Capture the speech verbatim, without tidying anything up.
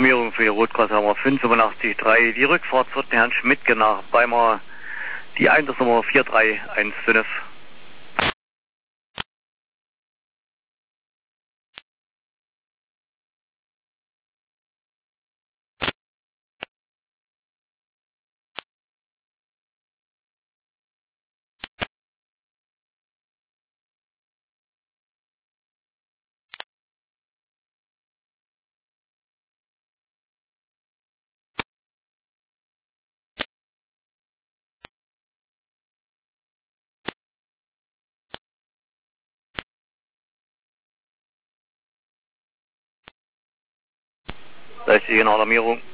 Alarmierung für die Rotkreuzer fünfundachtzig Komma drei. Die Rückfahrt wird den Herrn Schmidtke nach Weimar, die Einsatznummer vier drei eins fünf. Da ist die Alarmierung.